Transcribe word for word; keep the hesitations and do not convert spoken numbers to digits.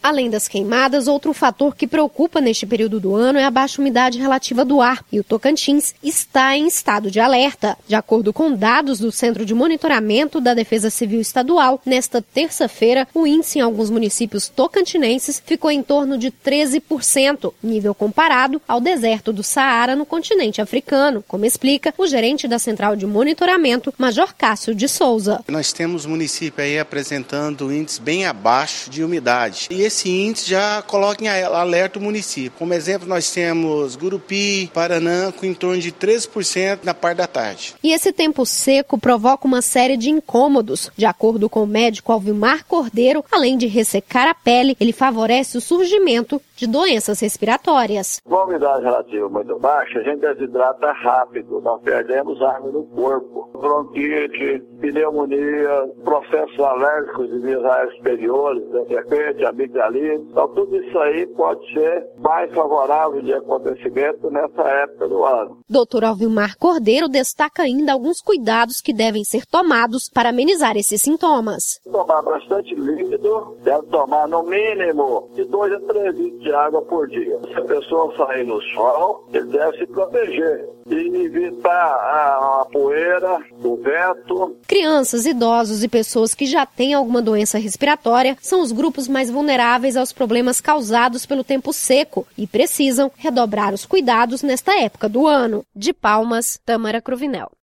Além das queimadas, outro fator que preocupa neste período do ano é a baixa umidade relativa do ar, e o Tocantins está em estado de alerta. De acordo com dados do Centro de Monitoramento da Defesa Civil Estadual, nesta terça-feira, o índice em alguns municípios tocantinenses ficou em torno de treze por cento, nível comparado ao deserto do Saara no continente africano, como explica o gerente da Central de Monitoramento, Major Cássio de Souza. Nós temos município aí apresentando índices bem abaixo de umidade, e esse índice já coloca em alerta o município. Como exemplo, nós temos Gurupi, Paraná, com em torno de treze por cento na parte da tarde. E esse tempo seco provoca uma série de incômodos. De acordo com o médico Alvimar Cordeiro, além de ressecar a pele, ele favorece o surgimento de doenças respiratórias. Com a umidade relativa muito baixa, a gente desidrata rápido, nós perdemos água no corpo. Bronquite, pneumonia, processos alérgicos de vias aéreas superiores, de repente, amigdalite. Então, tudo isso aí pode ser mais favorável de acontecimento nessa época do ano. doutor Alvimar Cordeiro destaca ainda alguns cuidados que devem ser tomados para amenizar esses sintomas. Tomar bastante líquido, deve tomar no mínimo de dois a três litros de água por dia. Se a pessoa sair no sol, ele deve se proteger e evitar a, a poeira, o vento. Crianças, idosos e pessoas que já têm alguma doença respiratória são os grupos mais vulneráveis aos problemas causados pelo tempo seco e precisam redobrar os cuidados nesta época do ano. De Palmas, Tâmara Cruvinel.